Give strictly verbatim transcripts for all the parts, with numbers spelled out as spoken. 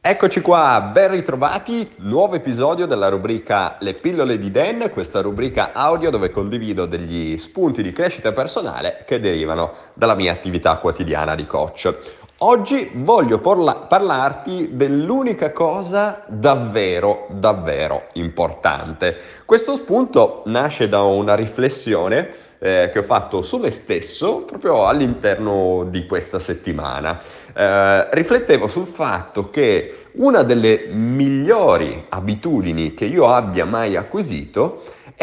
Eccoci qua, ben ritrovati, nuovo episodio della rubrica Le pillole di Dan, questa rubrica audio dove condivido degli spunti di crescita personale che derivano dalla mia attività quotidiana di coach. Oggi voglio porla- parlarti dell'unica cosa davvero, davvero importante. Questo spunto nasce da una riflessione eh, che ho fatto su me stesso proprio all'interno di questa settimana. Eh, riflettevo sul fatto che una delle migliori abitudini che io abbia mai acquisito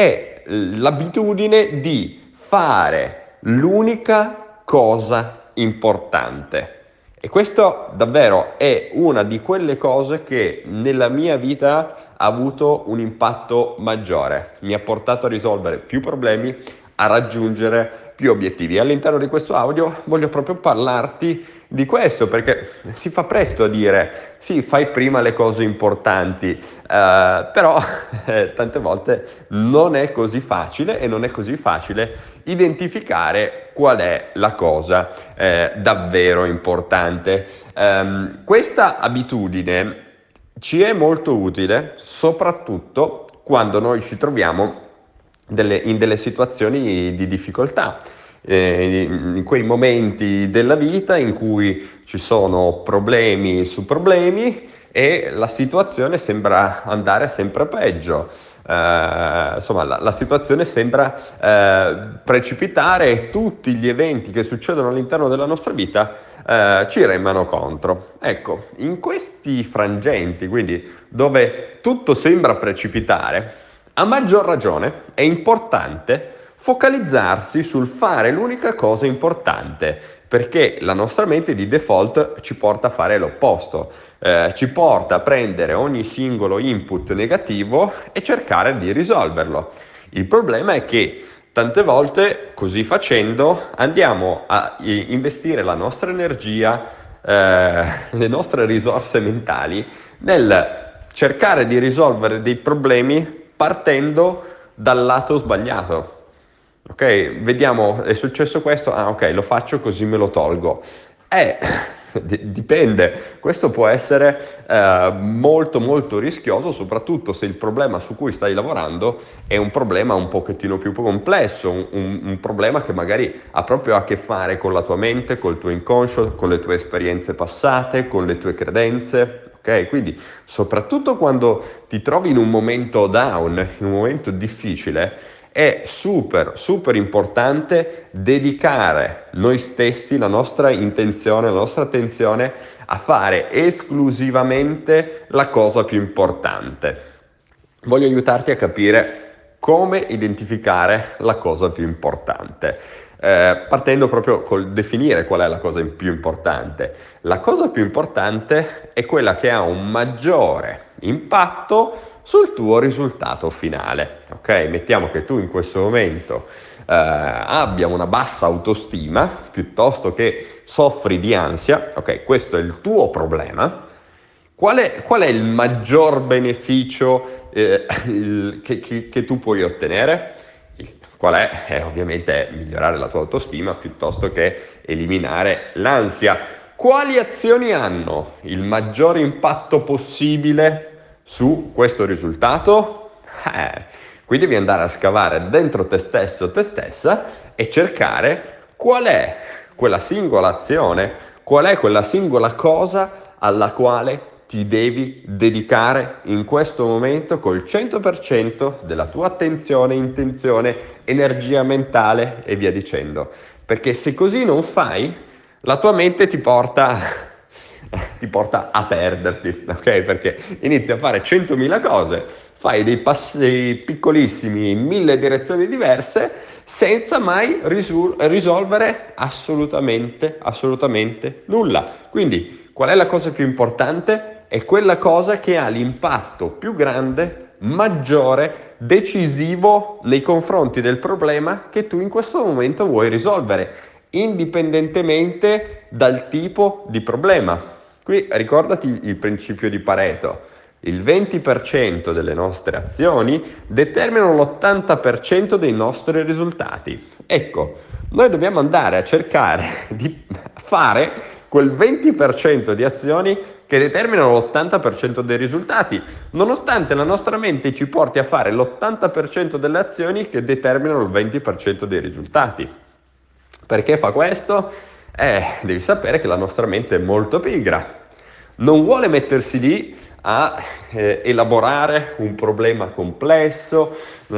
è l'abitudine di fare l'unica cosa importante. E questo davvero è una di quelle cose che nella mia vita ha avuto un impatto maggiore. Mi ha portato a risolvere più problemi, a raggiungere più obiettivi. All'interno di questo audio voglio proprio parlarti di questo, perché si fa presto a dire sì, fai prima le cose importanti, eh, però eh, tante volte non è così facile e non è così facile identificare qual è la cosa eh, davvero importante. Um, questa abitudine ci è molto utile soprattutto quando noi ci troviamo delle, in delle situazioni di difficoltà. Eh, in quei momenti della vita in cui ci sono problemi su problemi e la situazione sembra andare sempre peggio. Uh, insomma, la, la situazione sembra uh, precipitare e tutti gli eventi che succedono all'interno della nostra vita uh, ci remano contro. Ecco, in questi frangenti, quindi dove tutto sembra precipitare, a maggior ragione è importante focalizzarsi sul fare l'unica cosa importante, perché la nostra mente di default ci porta a fare l'opposto, eh, ci porta a prendere ogni singolo input negativo e cercare di risolverlo. Il problema è che tante volte, così facendo, andiamo a investire la nostra energia, eh, le nostre risorse mentali nel cercare di risolvere dei problemi partendo dal lato sbagliato. Ok, vediamo, è successo questo, ah ok, lo faccio così me lo tolgo. Eh, dipende, questo può essere eh, molto molto rischioso, soprattutto se il problema su cui stai lavorando è un problema un pochettino più complesso, un, un, un problema che magari ha proprio a che fare con la tua mente, col tuo inconscio, con le tue esperienze passate, con le tue credenze. Ok, quindi soprattutto quando ti trovi in un momento down, in un momento difficile, è super super importante dedicare noi stessi, la nostra intenzione, la nostra attenzione a fare esclusivamente la cosa più importante. Voglio aiutarti a capire come identificare la cosa più importante, eh, partendo proprio col definire qual è la cosa più importante. La cosa più importante è quella che ha un maggiore impatto sul tuo risultato finale. Ok, mettiamo che tu in questo momento eh, abbia una bassa autostima piuttosto che soffri di ansia. Ok, questo è il tuo problema. Qual è, qual è il maggior beneficio eh, il, che, che, che tu puoi ottenere? Il, qual è? È ovviamente migliorare la tua autostima piuttosto che eliminare l'ansia. Quali azioni hanno il maggior impatto possibile su questo risultato? Eh, qui devi andare a scavare dentro te stesso o te stessa e cercare qual è quella singola azione, qual è quella singola cosa alla quale ti devi dedicare in questo momento col cento per cento della tua attenzione, intenzione, energia mentale e via dicendo. Perché se così non fai, la tua mente ti porta ti porta a perderti, ok? Perché inizi a fare centomila cose, fai dei passi piccolissimi in mille direzioni diverse senza mai risol- risolvere assolutamente, assolutamente nulla. Quindi, qual è la cosa più importante? È quella cosa che ha l'impatto più grande, maggiore, decisivo nei confronti del problema che tu in questo momento vuoi risolvere, indipendentemente dal tipo di problema. Qui ricordati il principio di Pareto: il venti per cento delle nostre azioni determinano l'ottanta per cento dei nostri risultati. Ecco, noi dobbiamo andare a cercare di fare quel venti per cento di azioni che determinano l'ottanta per cento dei risultati, nonostante la nostra mente ci porti a fare l'ottanta per cento delle azioni che determinano il venti per cento dei risultati. Perché fa questo? Eh, devi sapere che la nostra mente è molto pigra. Non vuole mettersi lì a eh, elaborare un problema complesso,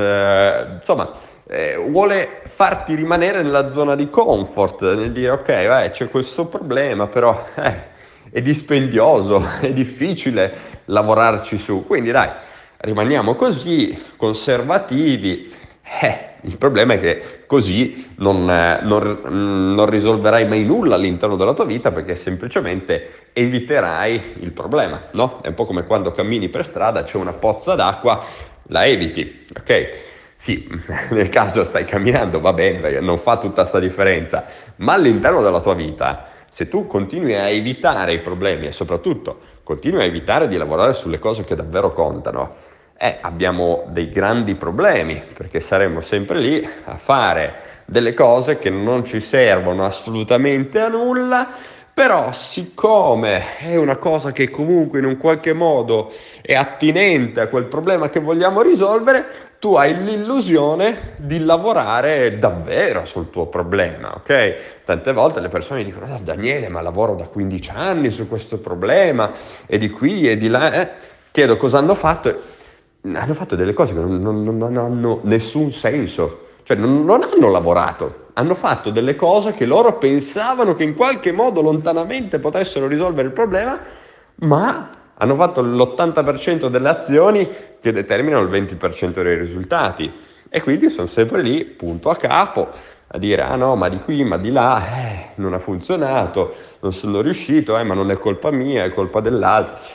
eh, insomma, eh, vuole farti rimanere nella zona di comfort, nel dire ok, eh, c'è questo problema, però eh, è dispendioso, è difficile lavorarci su, quindi dai, rimaniamo così, conservativi. Eh, il problema è che così non, eh, non, non risolverai mai nulla all'interno della tua vita, perché semplicemente eviterai il problema, no? È un po' come quando cammini per strada, c'è una pozza d'acqua, la eviti, ok? Sì, nel caso stai camminando va bene, perché non fa tutta sta differenza, ma all'interno della tua vita, se tu continui a evitare i problemi e soprattutto continui a evitare di lavorare sulle cose che davvero contano, Eh, abbiamo dei grandi problemi, perché saremo sempre lì a fare delle cose che non ci servono assolutamente a nulla, però siccome è una cosa che comunque in un qualche modo è attinente a quel problema che vogliamo risolvere, tu hai l'illusione di lavorare davvero sul tuo problema, ok? Tante volte le persone dicono: "No, Daniele, ma lavoro da quindici anni su questo problema, e di qui e di là", eh? Chiedo cosa hanno fatto. Hanno fatto delle cose che non, non, non hanno nessun senso, cioè non, non hanno lavorato, hanno fatto delle cose che loro pensavano che in qualche modo lontanamente potessero risolvere il problema, ma hanno fatto l'ottanta per cento delle azioni che determinano il venti per cento dei risultati, e quindi sono sempre lì, punto a capo, a dire: ah no, ma di qui, ma di là, eh, non ha funzionato, non sono riuscito, eh, ma non è colpa mia, è colpa dell'altro.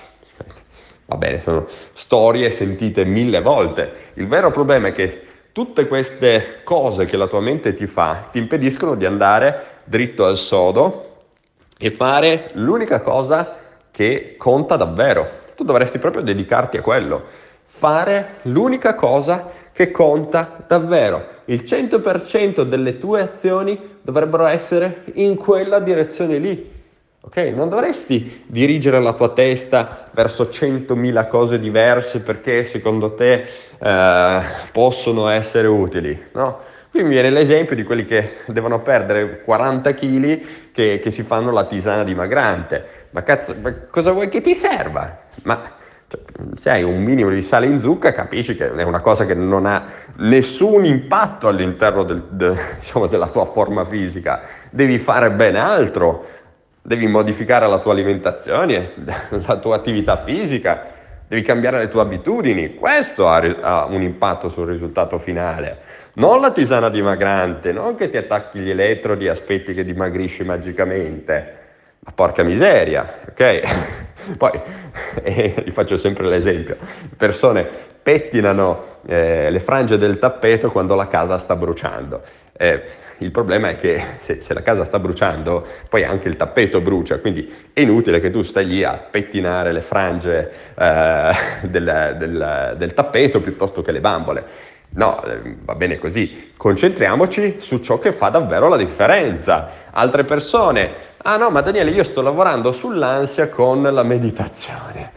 Va bene, sono storie sentite mille volte. Il vero problema è che tutte queste cose che la tua mente ti fa ti impediscono di andare dritto al sodo e fare l'unica cosa che conta davvero. Tu dovresti proprio dedicarti a quello. Fare l'unica cosa che conta davvero. Il cento per cento delle tue azioni dovrebbero essere in quella direzione lì. Ok, non dovresti dirigere la tua testa verso centomila cose diverse perché secondo te eh, possono essere utili, no? Qui mi viene l'esempio di quelli che devono perdere quaranta chili che, che si fanno la tisana dimagrante. Ma cazzo, ma cosa vuoi che ti serva? Ma cioè, se hai un minimo di sale in zucca, capisci che è una cosa che non ha nessun impatto all'interno del, de, diciamo, della tua forma fisica. Devi fare ben altro. Devi modificare la tua alimentazione, la tua attività fisica, devi cambiare le tue abitudini. Questo ha, ha un impatto sul risultato finale. Non la tisana dimagrante, non che ti attacchi gli elettrodi e aspetti che dimagrisci magicamente. Ma porca miseria, ok? Poi, eh, vi faccio sempre l'esempio, persone pettinano eh, le frange del tappeto quando la casa sta bruciando. Eh, il problema è che se, se la casa sta bruciando, poi anche il tappeto brucia, quindi è inutile che tu stai lì a pettinare le frange eh, del, del, del tappeto piuttosto che le bambole. No, va bene così, concentriamoci su ciò che fa davvero la differenza. Altre persone: ah no, ma Daniele, io sto lavorando sull'ansia con la meditazione,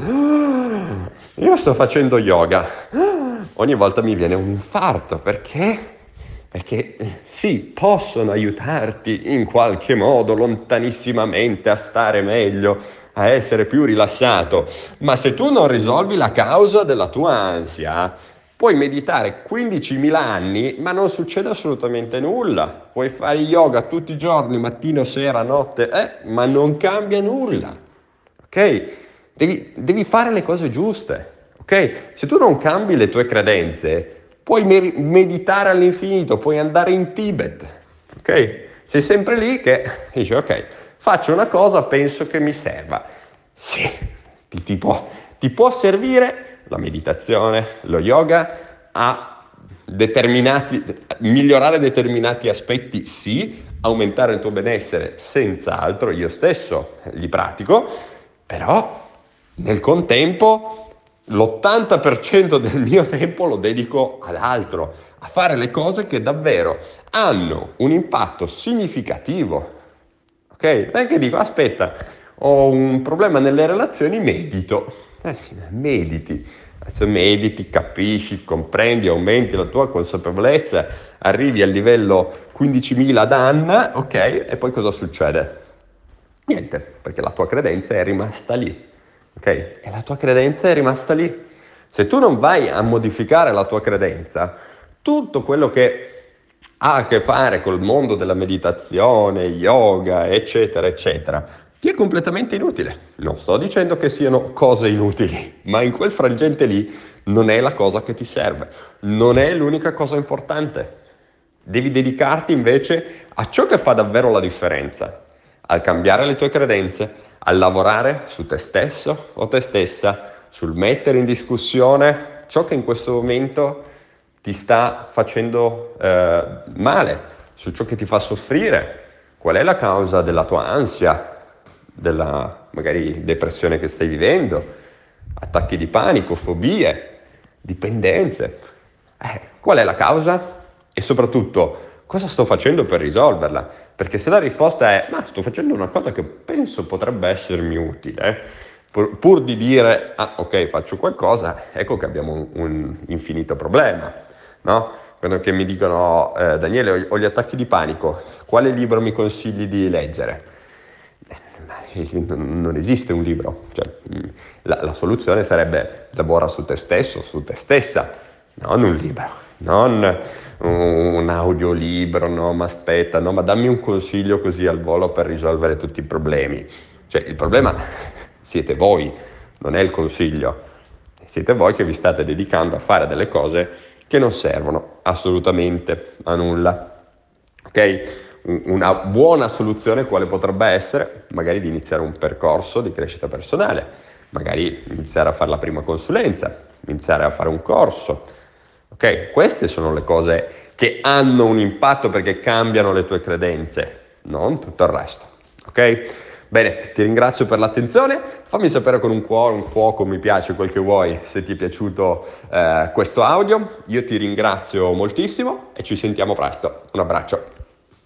io sto facendo yoga, ogni volta mi viene un infarto. Perché? Perché sì, possono aiutarti in qualche modo lontanissimamente a stare meglio, a essere più rilassato, ma se tu non risolvi la causa della tua ansia, puoi meditare quindicimila anni, ma non succede assolutamente nulla. Puoi fare yoga tutti i giorni, mattino, sera, notte, eh, ma non cambia nulla. Ok? Devi, devi fare le cose giuste. Ok? Se tu non cambi le tue credenze, puoi mer- meditare all'infinito, puoi andare in Tibet. Ok? Sei sempre lì che dici: ok, faccio una cosa, penso che mi serva. Sì, ti, ti, può, ti può servire la meditazione, lo yoga, a determinati, migliorare determinati aspetti, sì, aumentare il tuo benessere, senz'altro, io stesso li pratico, però nel contempo l'ottanta per cento del mio tempo lo dedico ad altro, a fare le cose che davvero hanno un impatto significativo. Ok? Non è che dico: aspetta, ho un problema nelle relazioni, medito. Eh sì, mediti. Adesso mediti, capisci, comprendi, aumenti la tua consapevolezza, arrivi al livello quindicimila Dan, ok? E poi cosa succede? Niente, perché la tua credenza è rimasta lì, ok? E la tua credenza è rimasta lì. Se tu non vai a modificare la tua credenza, tutto quello che ha a che fare col mondo della meditazione, yoga, eccetera, eccetera, ti è completamente inutile. Non sto dicendo che siano cose inutili, ma in quel frangente lì non è la cosa che ti serve, non è l'unica cosa importante. Devi dedicarti invece a ciò che fa davvero la differenza, al cambiare le tue credenze, al lavorare su te stesso o te stessa, sul mettere in discussione ciò che in questo momento ti sta facendo eh, male, su ciò che ti fa soffrire. Qual è la causa della tua ansia, della magari depressione che stai vivendo, attacchi di panico, fobie, dipendenze? Eh, qual è la causa? E soprattutto, cosa sto facendo per risolverla? Perché se la risposta è ma sto facendo una cosa che penso potrebbe essermi utile, pur, pur di dire ah ok faccio qualcosa, ecco che abbiamo un, un infinito problema, no? Quando che mi dicono eh, Daniele ho, ho gli attacchi di panico, quale libro mi consigli di leggere? Non esiste un libro, cioè, la, la soluzione sarebbe lavora su te stesso, su te stessa, non un libro, non un audiolibro, no ma aspetta, no ma dammi un consiglio così al volo per risolvere tutti i problemi. Cioè il problema siete voi, non è il consiglio, siete voi che vi state dedicando a fare delle cose che non servono assolutamente a nulla, ok? Una buona soluzione quale potrebbe essere magari di iniziare un percorso di crescita personale, magari iniziare a fare la prima consulenza, iniziare a fare un corso, ok? Queste sono le cose che hanno un impatto perché cambiano le tue credenze, non tutto il resto, ok? Bene, ti ringrazio per l'attenzione, fammi sapere con un cuore, un fuoco, mi piace, quel che vuoi, se ti è piaciuto eh, questo audio. Io ti ringrazio moltissimo e ci sentiamo presto. Un abbraccio.